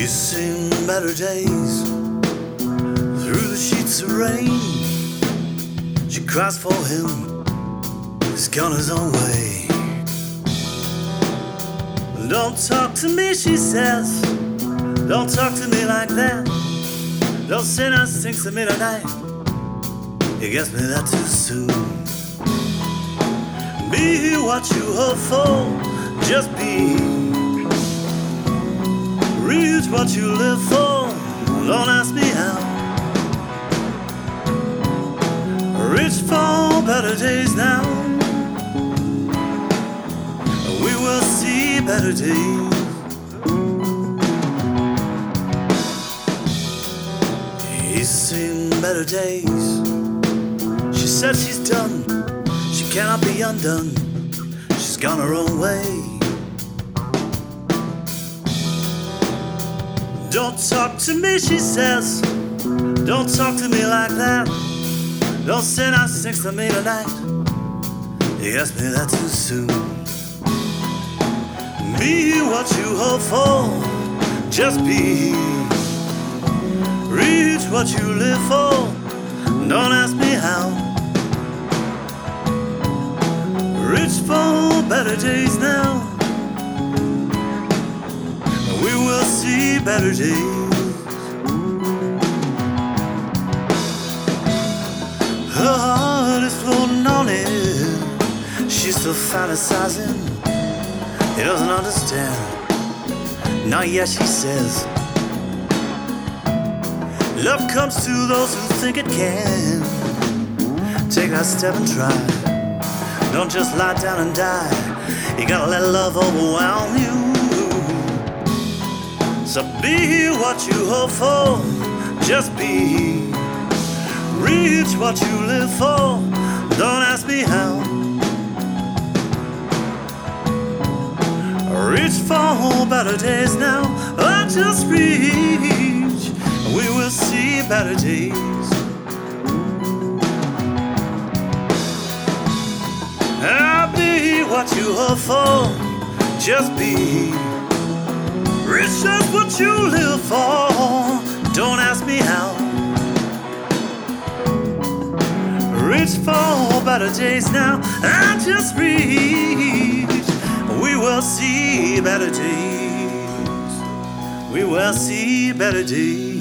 He's seen better days through the sheets of rain. She cries for him, he's gone his own way. Don't talk to me, she says. Don't talk to me like that. Don't say nice things to me tonight. You guessed me that too soon. Be what you hope for, just be. Reach what you live for, don't ask me how. Reach for better days now. We will see better days. He's seen better days. She said she's done, she cannot be undone. She's gone her own way. Don't talk to me, she says. Don't talk to me like that. Don't say nice things to me tonight. You asked me that too soon. Be what you hope for, just be. Reach what you live for, don't ask me how. Reach for better days now. We will see better days. Her heart is floating on it. She's still fantasizing. He doesn't understand. Not yet, she says. Love comes to those who think it can. Take that step and try. Don't just lie down and die. You gotta let love overwhelm you. So be what you hope for, just be. Reach what you live for, don't ask me how. Reach for better days now, or just reach. We will see better days. I'll be what you hope for, just be. Reach just what you live for, don't ask me how. Reach for better days now, and just reach. We will see better days. We will see better days.